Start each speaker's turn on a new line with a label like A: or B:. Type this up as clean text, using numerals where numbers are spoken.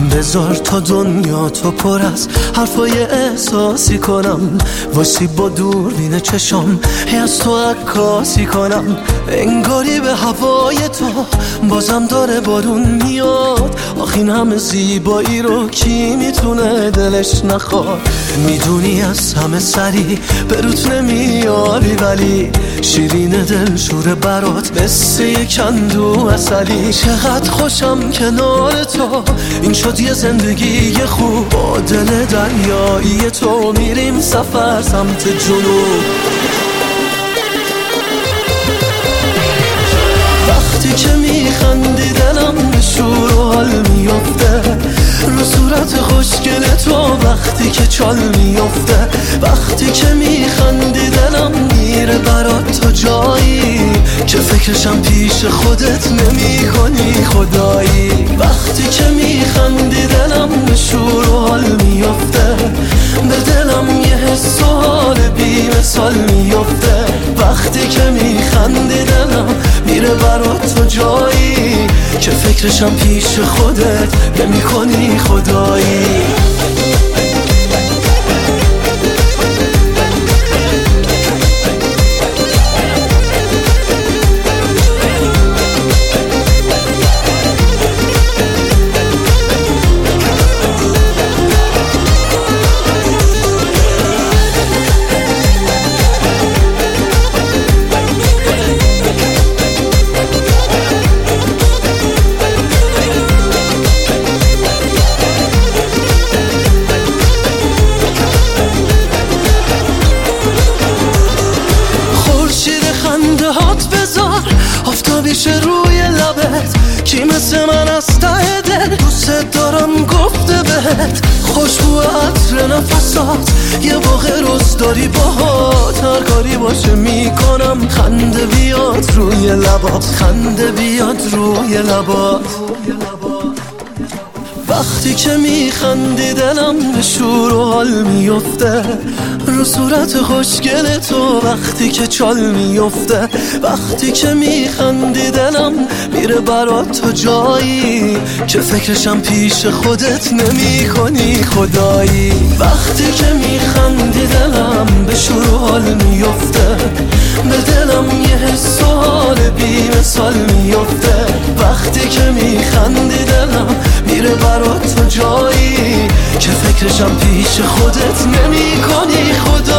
A: بذار تا دنیا تو پر از حرفای احساسی کنم، واسه با دوربین چشم از تو عکاسی کنم. انگاری به هوای تو بازم داره بارون میاد، آخ این همه زیبایی رو کی میتونه دلش نخواد. میدونی از همه سری به روت نمیاری، ولی شیرین دل شوره برات مثل یک اندو عسلی. چقدر خوشم کنار تو، این شد یه زندگی خوب. با دل دریایی تو میریم سفر سمت جنوب. وقتی که میخندی دلم به شور و حال میفته، رو صورت خوشگل تو وقتی که چال میفته. وقتی که میخندی دلم میره برات تو جایی که فکرشم پیش خودت نمی کنی خدایی. وقتی که میخندی دلم به شور و حال میفته، به دلم یه حس و حال بی مثال میفته. وقتی که میخندی دلم میره برات تو جایی که فکرشم پیش خودت نمی کنی خدایی. آفتابیشه روی لبت، کی مثل من از ته دل دوست دارم گفته بهت. خوشبو عطر نفسات یه واقع روز داری باهات، هر کاری باشه میکنم خنده بیاد روی لبات، خنده بیاد روی لبات. وقتی که میخندی دلم به شور و حال میفته، رو صورت خوشگل تو وقتی که چال میفته. وقتی که میخندی دلم میره برات تو جایی که فکرشم پیش خودت نمی کنی خدایی. وقتی که میخندی دلم به شور و حال میفته، به دلم یه حس و حال بی مثال میفته. وقتی که میخندی دلم میره برات تو جایی که فکرشم پیش خودت نمی کنی خدا.